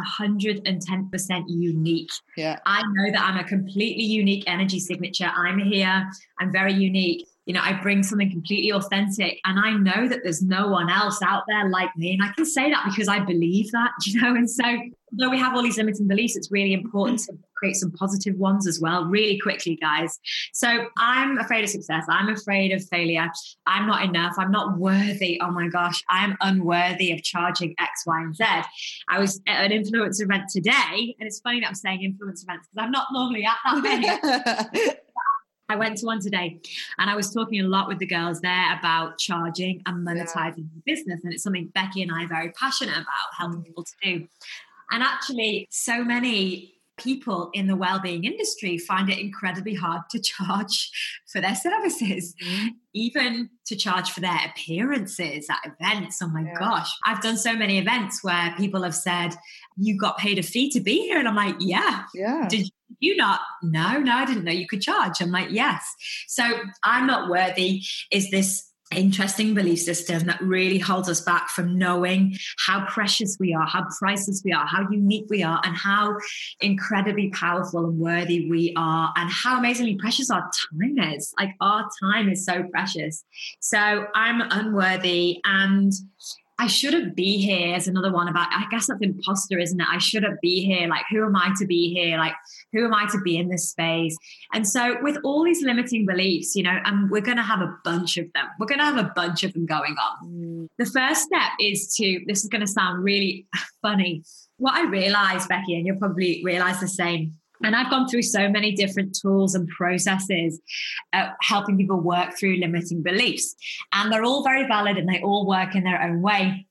110% unique. Yeah. I know that I'm a completely unique energy signature. I'm here. I'm very unique. You know, I bring something completely authentic, and I know that there's no one else out there like me. And I can say that because I believe that, you know. And so, though we have all these limiting beliefs, it's really important to create some positive ones as well, really quickly, guys. So I'm afraid of success. I'm afraid of failure. I'm not enough. I'm not worthy. Oh my gosh, I'm unworthy of charging X, Y, and Z. I was at an influencer event today, and it's funny that I'm saying influencer events because I'm not normally at that many. I went to one today, and I was talking a lot with the girls there about charging and monetizing the business. And it's something Becky and I are very passionate about, helping people to do. And actually, so many people in the wellbeing industry find it incredibly hard to charge for their services, even to charge for their appearances at events. Oh my gosh. I've done so many events where people have said, you got paid a fee to be here. And I'm like, yeah. Did you not? No, I didn't know you could charge. I'm like, yes. So I'm not worthy is this interesting belief system that really holds us back from knowing how precious we are, how priceless we are, how unique we are, and how incredibly powerful and worthy we are, and how amazingly precious our time is. Like, our time is so precious. So I'm unworthy, and I shouldn't be here is another one about, I guess that's imposter, isn't it? I shouldn't be here. Like, who am I to be here? Like, who am I to be in this space? And so with all these limiting beliefs, you know, and we're going to have a bunch of them. We're going to have a bunch of them going on. The first step is this is going to sound really funny. What I realized, Becky, and you'll probably realize the same, and I've gone through so many different tools and processes helping people work through limiting beliefs. And they're all very valid and they all work in their own way.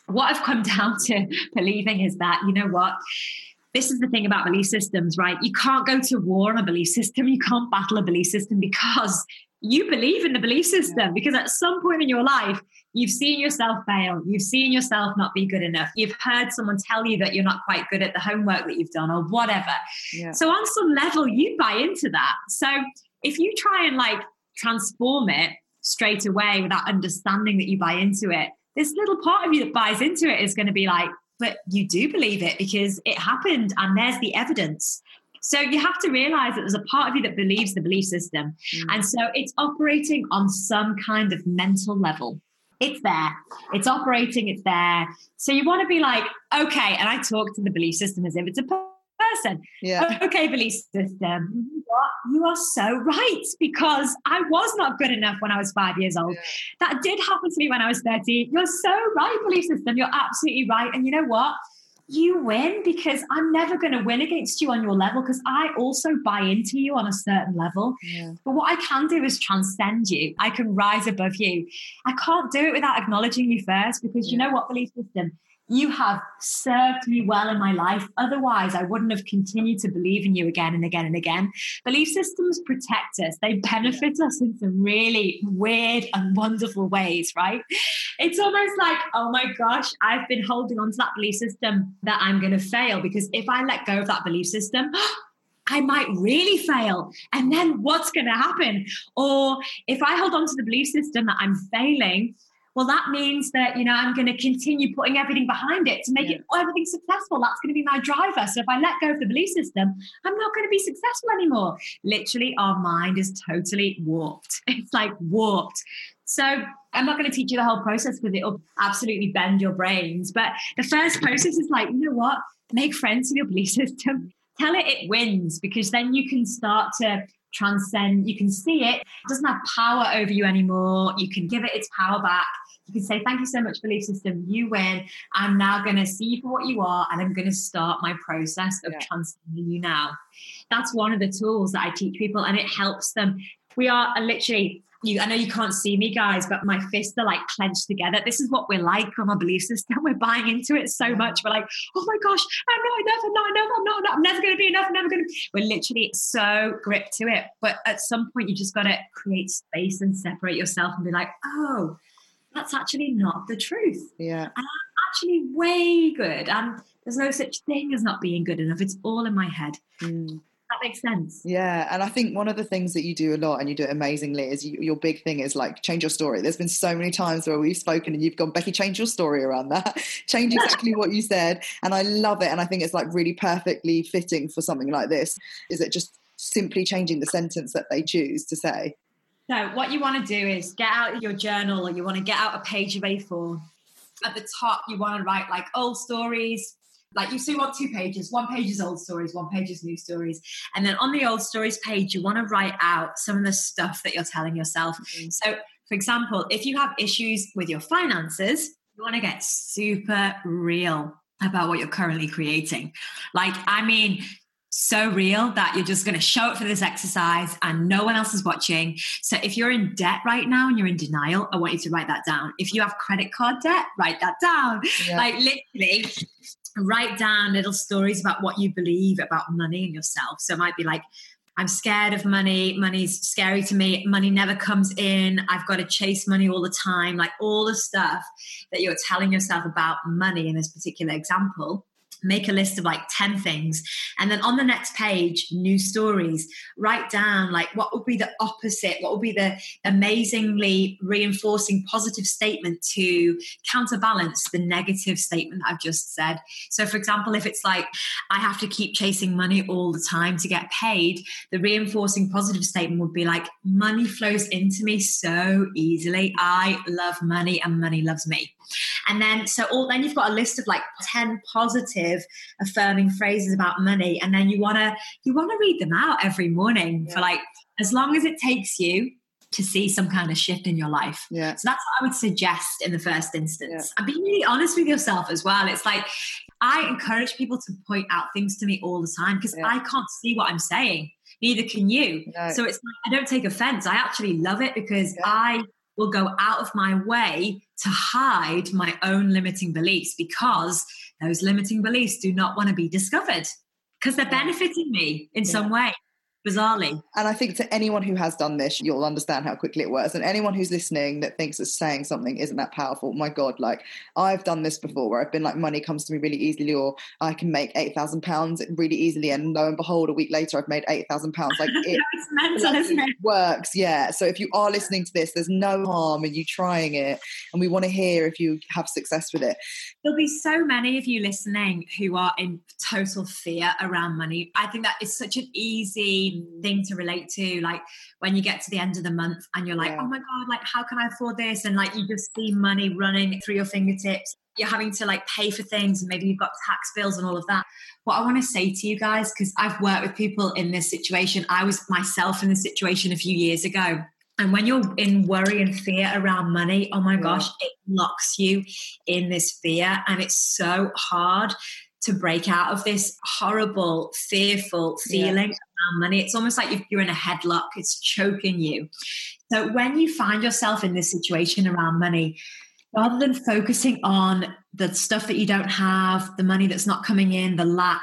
what I've come down to believing is that, you know what? This is the thing about belief systems, right? You can't go to war on a belief system. You can't battle a belief system because you believe in the belief system. Because at some point in your life, you've seen yourself fail. You've seen yourself not be good enough. You've heard someone tell you that you're not quite good at the homework that you've done or whatever. Yeah. So on some level, you buy into that. So if you try and like transform it straight away without understanding that you buy into it, this little part of you that buys into it is going to be like, but you do believe it because it happened and there's the evidence. So you have to realize that there's a part of you that believes the belief system. And so it's operating on some kind of mental level. It's there. It's operating. It's there. So you want to be like, okay. And I talk to the belief system as if it's a person. Yeah. Okay, belief system. What? You are so right, because I was not good enough when I was 5 years old. Yeah. That did happen to me when I was 13. You're so right, belief system. You're absolutely right. And you know what? You win, because I'm never going to win against you on your level, because I also buy into you on a certain level. Yeah. But what I can do is transcend you. I can rise above you. I can't do it without acknowledging you first, because you know what, belief system? You have served me well in my life. Otherwise, I wouldn't have continued to believe in you again and again and again. Belief systems protect us. They benefit us in some really weird and wonderful ways, right? It's almost like, oh my gosh, I've been holding on to that belief system that I'm going to fail, because if I let go of that belief system, I might really fail. And then what's going to happen? Or if I hold on to the belief system that I'm failing, well, that means that, you know, I'm going to continue putting everything behind it to make it everything successful. That's going to be my driver. So if I let go of the belief system, I'm not going to be successful anymore. Literally, our mind is totally warped. It's like warped. So I'm not going to teach you the whole process because it'll absolutely bend your brains. But the first process is like, you know what? Make friends with your belief system. Tell it wins, because then you can start to transcend. You can see it doesn't have power over you anymore. You can give it its power back. You can say, thank you so much, belief system. You win. I'm now going to see you for what you are, and I'm going to start my process of transcending you now. That's one of the tools that I teach people, and it helps them. We are literally, I know you can't see me, guys, but my fists are like clenched together. This is what we're like on our belief system. We're buying into it so much. We're like, oh my gosh, I'm not enough. I'm never going to be enough. I'm never going to. We're literally so gripped to it. But at some point, you just got to create space and separate yourself and be like, oh, that's actually not the truth. Yeah. And I'm actually way good. And there's no such thing as not being good enough. It's all in my head. That makes sense. Yeah. And I think one of the things that you do a lot, and you do it amazingly, is your big thing is like change your story. There's been so many times where we've spoken and you've gone, Becky, change your story around that. Change exactly what you said. And I love it. And I think it's like really perfectly fitting for something like this. Is it just simply changing the sentence that they choose to say? So what you want to do is get out your journal, or you want to get out a page of A4. At the top, you want to write like old stories. Like you want 2 pages. 1 page is old stories, 1 page is new stories. And then on the old stories page, you want to write out some of the stuff that you're telling yourself. So for example, if you have issues with your finances, you want to get super real about what you're currently creating. Like, I mean, so real that you're just going to show up for this exercise and no one else is watching. So if you're in debt right now and you're in denial, I want you to write that down. If you have credit card debt, write that down. Yeah. Like literally write down little stories about what you believe about money and yourself. So it might be like, I'm scared of money. Money's scary to me. Money never comes in. I've got to chase money all the time. Like all the stuff that you're telling yourself about money in this particular example. Make a list of like 10 things. And then on the next page, new stories, write down like what would be the opposite? What would be the amazingly reinforcing positive statement to counterbalance the negative statement I've just said? So for example, if it's like, I have to keep chasing money all the time to get paid, the reinforcing positive statement would be like, money flows into me so easily. I love money and money loves me. And then, then you've got a list of like 10 positive affirming phrases about money. And then you want to read them out every morning for like, as long as it takes you to see some kind of shift in your life. Yeah. So that's what I would suggest in the first instance. Yeah. And being really honest with yourself as well. It's like, I encourage people to point out things to me all the time because I can't see what I'm saying. Neither can you. No. So it's like, I don't take offense. I actually love it because I will go out of my way to hide my own limiting beliefs, because those limiting beliefs do not want to be discovered, because they're benefiting me in some way, bizarrely. And I think to anyone who has done this, you'll understand how quickly it works. And anyone who's listening that thinks that saying something isn't that powerful, my God, like I've done this before where I've been like, money comes to me really easily, or I can make £8,000 really easily. And lo and behold, a week later, I've made £8,000. Like it, it's mental, isn't it? Works. Yeah. So if you are listening to this, there's no harm in you trying it. And we want to hear if you have success with it. There'll be so many of you listening who are in total fear around money. I think that is such an easy thing to relate to, like when you get to the end of the month and you're like, oh my God, like how can I afford this? And like you just see money running through your fingertips. You're having to like pay for things, and maybe you've got tax bills and all of that. What I want to say to you guys, because I've worked with people in this situation, I was myself in this situation a few years ago. And when you're in worry and fear around money, oh my gosh, it locks you in this fear. And it's so hard to break out of this horrible, fearful feeling around money. It's almost like you're in a headlock. It's choking you. So when you find yourself in this situation around money, rather than focusing on the stuff that you don't have, the money that's not coming in, the lack,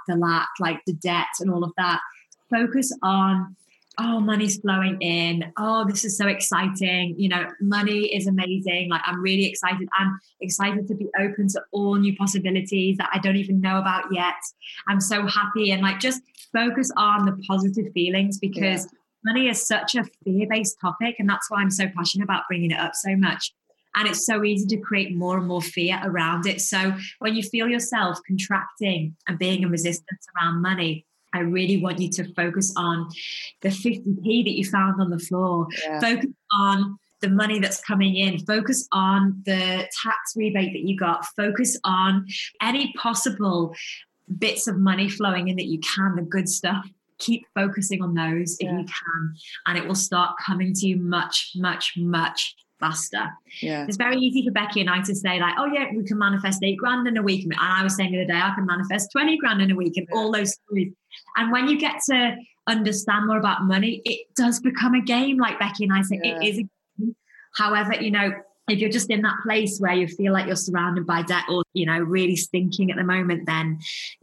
like the debt and all of that, focus on, oh, money's flowing in. Oh, this is so exciting. You know, money is amazing. Like, I'm really excited. I'm excited to be open to all new possibilities that I don't even know about yet. I'm so happy. And like, just focus on the positive feelings, because money is such a fear-based topic. And that's why I'm so passionate about bringing it up so much. And it's so easy to create more and more fear around it. So when you feel yourself contracting and being in resistance around money, I really want you to focus on the 50p that you found on the floor. Focus on the money that's coming in. Focus on the tax rebate that you got. Focus on any possible bits of money flowing in that you can, the good stuff. Keep focusing on those if you can, and it will start coming to you much, much, much faster. It's very easy for Becky and I to say like, oh yeah, we can manifest $8,000 in a week. And I was saying the other day, I can manifest $20,000 in a week, and all those stories. And when you get to understand more about money, it does become a game. Like Becky and I say, it is a game. However, you know, if you're just in that place where you feel like you're surrounded by debt, or, you know, really stinking at the moment, then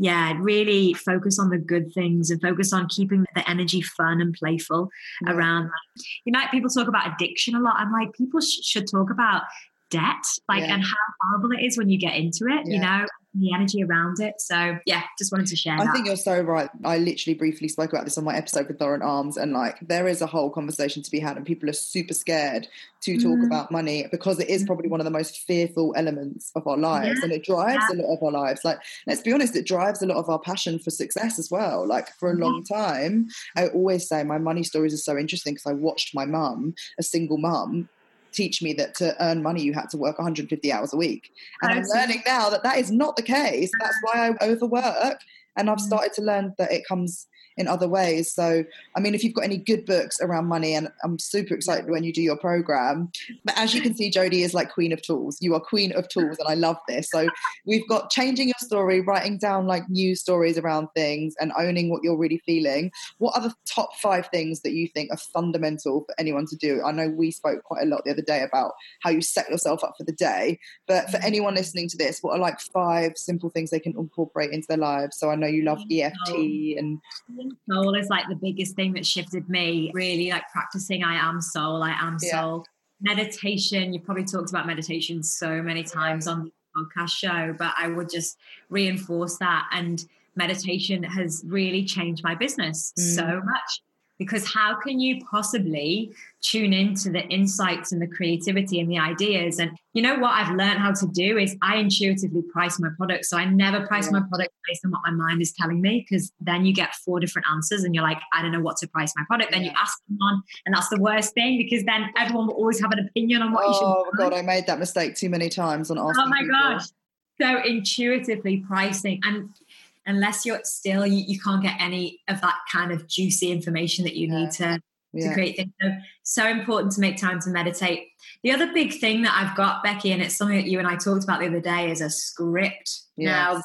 really focus on the good things and focus on keeping the energy fun and playful around that. You know, people talk about addiction a lot. I'm like, people should talk about debt, like, and how horrible it is when you get into it, you know, the energy around it. So just wanted to share that. I think you're so right. I literally briefly spoke about this on my episode with Lauren Arms, and like there is a whole conversation to be had, and people are super scared to talk about money because it is probably one of the most fearful elements of our lives, and it drives a lot of our lives. Like, let's be honest, it drives a lot of our passion for success as well. Like for a long time, I always say my money stories are so interesting because I watched my mum, a single mum, teach me that to earn money you had to work 150 hours a week, and I'm learning now that is not the case. That's why I overwork, and I've started to learn that it comes in other ways. So I mean, if you've got any good books around money, and I'm super excited when you do your program, but as you can see, Jodie is like queen of tools. You are queen of tools, and I love this. So we've got changing your story, writing down like new stories around things, and owning what you're really feeling. What are the top 5 things that you think are fundamental for anyone to do? I know we spoke quite a lot the other day about how you set yourself up for the day, but for anyone listening to this, what are like 5 simple things they can incorporate into their lives? So I know you love EFT, and soul is like the biggest thing that shifted me, really, like practicing I am soul. Meditation, you probably talked about meditation so many times on the podcast show, but I would just reinforce that. And meditation has really changed my business so much, because how can you possibly tune into the insights and the creativity and the ideas? And you know what I've learned how to do is I intuitively price my product. So I never price my product based on what my mind is telling me, because then you get 4 different answers and you're like, I don't know what to price my product. Then you ask someone, and that's the worst thing, because then everyone will always have an opinion on what you should do. Oh God, I made that mistake too many times on asking. Oh my people. gosh. So intuitively pricing, and unless you're still, you can't get any of that kind of juicy information that you need to create things. So important to make time to meditate. The other big thing that I've got, Becky, and it's something that you and I talked about the other day, is a script. Now,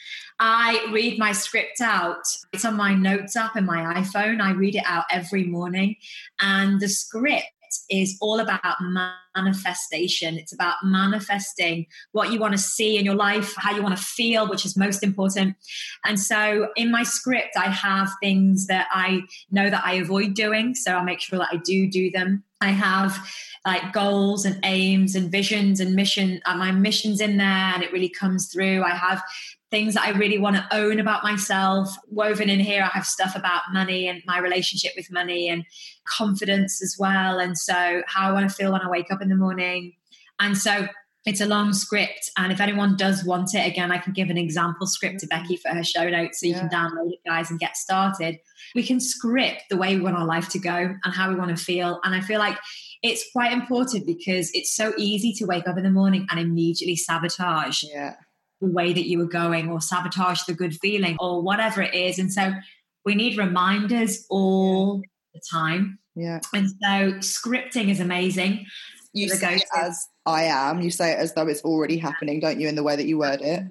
I read my script out. It's on my notes app in my iPhone. I read it out every morning. And the script is all about manifestation. It's about manifesting what you want to see in your life, how you want to feel, which is most important. And so in my script, I have things that I know that I avoid doing. So I'll make sure that I do them. I have like goals and aims and visions and my missions in there, and it really comes through. I have things that I really want to own about myself. Woven in here, I have stuff about money and my relationship with money and confidence as well. And so how I want to feel when I wake up in the morning. And so it's a long script. And if anyone does want it, again, I can give an example script to Becky for her show notes. So you can download it, guys, and get started. We can script the way we want our life to go and how we want to feel. And I feel like it's quite important because it's so easy to wake up in the morning and immediately sabotage the way that you were going, or sabotage the good feeling, or whatever it is. And so we need reminders all the time. Yeah. And so scripting is amazing. You say it as I am. You say it as though it's already happening, don't you, in the way that you word it?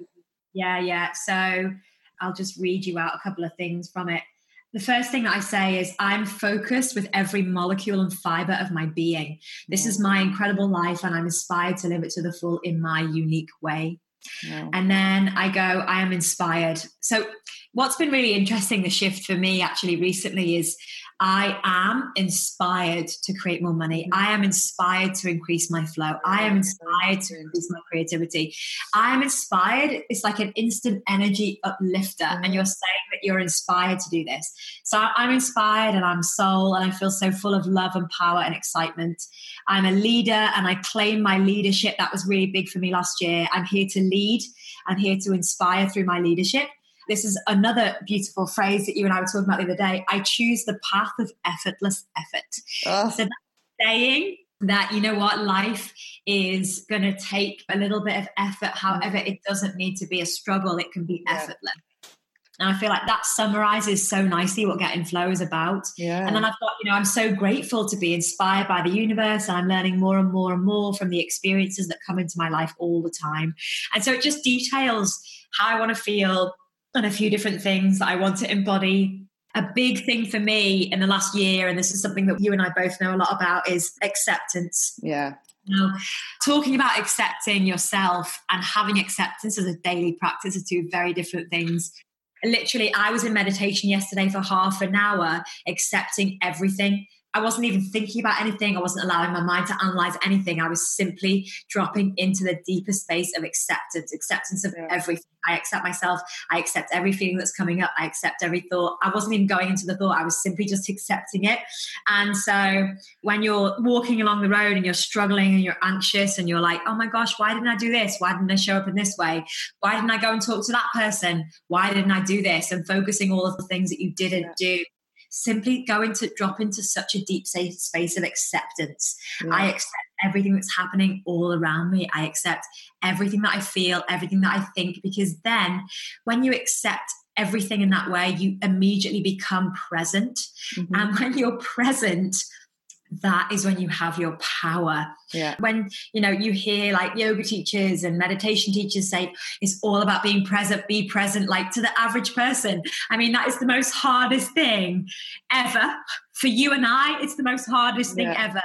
Yeah. So I'll just read you out a couple of things from it. The first thing that I say is, I'm focused with every molecule and fiber of my being. This is my incredible life, and I'm inspired to live it to the full in my unique way. Yeah. And then I go, I am inspired. So what's been really interesting, the shift for me actually recently, is I am inspired to create more money. I am inspired to increase my flow. I am inspired to increase my creativity. I am inspired. It's like an instant energy uplifter. And you're saying that you're inspired to do this. So I'm inspired, and I'm soul, and I feel so full of love and power and excitement. I'm a leader, and I claim my leadership. That was really big for me last year. I'm here to lead. I'm here to inspire through my leadership. This is another beautiful phrase that you and I were talking about the other day. I choose the path of effortless effort. So that's saying that, you know what, life is going to take a little bit of effort. However, it doesn't need to be a struggle. It can be effortless. And I feel like that summarizes so nicely what Get in Flow is about. Yeah. And then I've got, I'm so grateful to be inspired by the universe, and I'm learning more and more and more from the experiences that come into my life all the time. And so it just details how I want to feel, and a few different things that I want to embody. A big thing for me in the last year, and this is something that you and I both know a lot about, is acceptance. Yeah. Talking about accepting yourself and having acceptance as a daily practice are two very different things. Literally, I was in meditation yesterday for half an hour, accepting everything. I wasn't even thinking about anything. I wasn't allowing my mind to analyze anything. I was simply dropping into the deeper space of acceptance of everything. I accept myself. I accept every feeling that's coming up. I accept every thought. I wasn't even going into the thought. I was simply just accepting it. And so when you're walking along the road and you're struggling and you're anxious and you're like, oh my gosh, why didn't I do this? Why didn't I show up in this way? Why didn't I go and talk to that person? Why didn't I do this? And focusing all of the things that you didn't do. Simply drop into such a deep safe space of acceptance. Yeah. I accept everything that's happening all around me. I accept everything that I feel, everything that I think, because then when you accept everything in that way, you immediately become present. Mm-hmm. And when you're present, that is when you have your power. Yeah. When, you hear like yoga teachers and meditation teachers say it's all about being present, be present, like to the average person. I mean, that is the most hardest thing ever. For you and I, it's the most hardest thing ever.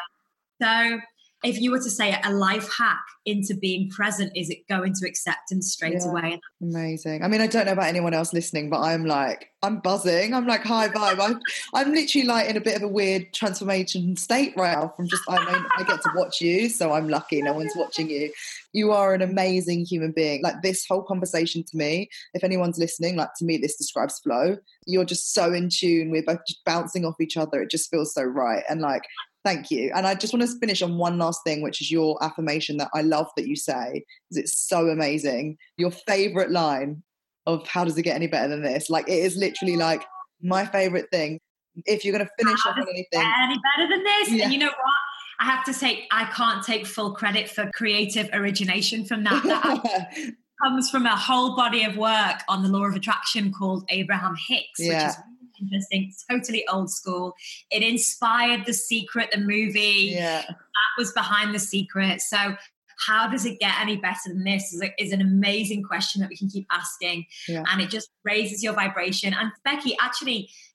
So if you were to say a life hack into being present, is it go into acceptance straight away? Amazing. I mean, I don't know about anyone else listening, but I'm buzzing. I'm like high vibe. I'm literally like in a bit of a weird transformation state right now from I get to watch you, so I'm lucky no one's watching you. You are an amazing human being. Like this whole conversation to me, if anyone's listening, like to me, this describes flow. You're just so in tune. We're both just bouncing off each other. It just feels so right. And like, thank you. And I just want to finish on one last thing, which is your affirmation that I love that you say, because it's so amazing. Your favorite line of how does it get any better than this? Like, it is literally like my favorite thing. If you're going to finish off on anything. Any better than this? Yeah. And you know what? I have to say, I can't take full credit for creative origination from that. That comes from a whole body of work on the law of attraction called Abraham Hicks, which is interesting, totally old school. It inspired The Secret, the movie. That was behind The Secret. So how does it get any better than this is an amazing question that we can keep asking. And it just raises your vibration. And Becky, actually,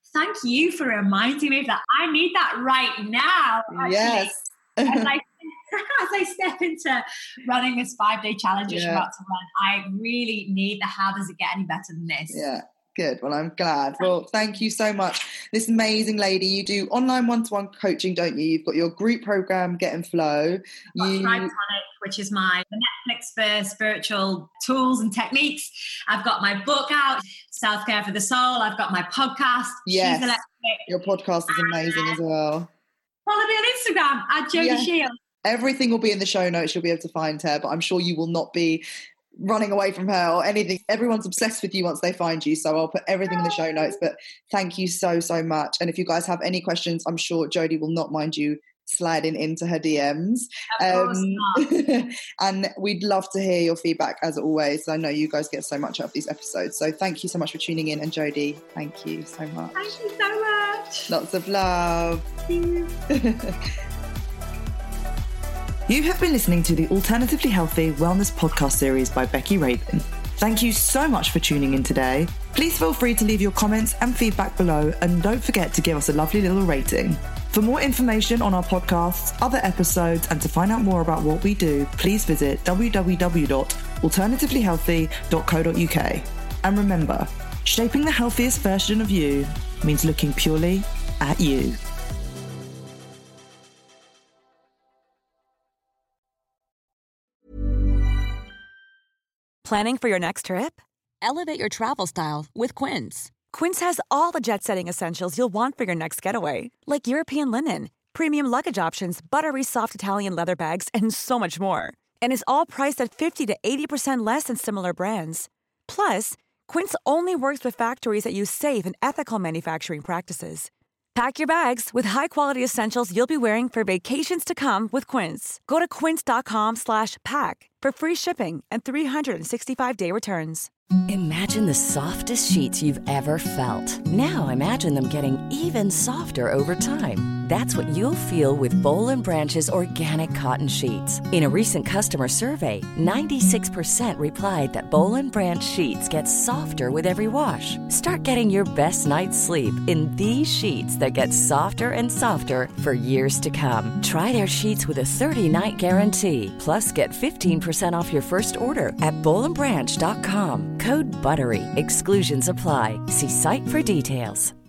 thank you for reminding me of that. I need that right now. Actually. Yes. As I step into running this 5-day challenge which I'm about to run, I really need the how does it get any better than this? Yeah. Good. Well, I'm glad. Well, thank you so much. This amazing lady, you do online one-to-one coaching, don't you? You've got your group program, Get and Flow. Tribe Tonic, which is my Netflix for spiritual tools and techniques. I've got my book out, Self-Care for the Soul. I've got my podcast. Yes. Your podcast is amazing as well. Follow me on Instagram at Jodie Shields. Everything will be in the show notes. You'll be able to find her, but I'm sure you will not be running away from her or anything. Everyone's obsessed with you once they find you, so I'll put everything in the show notes. But thank you so much. And if you guys have any questions, I'm sure Jodie will not mind you sliding into her DMs. Of course not. And we'd love to hear your feedback as always. I know you guys get so much out of these episodes, so thank you so much for tuning in. And Jodie, thank you so much. Thank you so much. Lots of love. Thank you. You have been listening to the Alternatively Healthy Wellness Podcast series by Becky Rabin. Thank you so much for tuning in today. Please feel free to leave your comments and feedback below, and don't forget to give us a lovely little rating. For more information on our podcasts, other episodes, and to find out more about what we do, please visit www.alternativelyhealthy.co.uk. And remember, shaping the healthiest version of you means looking purely at you. Planning for your next trip? Elevate your travel style with Quince. Quince has all the jet-setting essentials you'll want for your next getaway, like European linen, premium luggage options, buttery soft Italian leather bags, and so much more. And is all priced at 50 to 80% less than similar brands. Plus, Quince only works with factories that use safe and ethical manufacturing practices. Pack your bags with high-quality essentials you'll be wearing for vacations to come with Quince. Go to quince.com/pack for free shipping and 365-day returns. Imagine the softest sheets you've ever felt. Now imagine them getting even softer over time. That's what you'll feel with Boll & Branch's organic cotton sheets. In a recent customer survey, 96% replied that Boll & Branch sheets get softer with every wash. Start getting your best night's sleep in these sheets that get softer and softer for years to come. Try their sheets with a 30-night guarantee. Plus, get 15% off your first order at bollandbranch.com. Code BUTTERY. Exclusions apply. See site for details.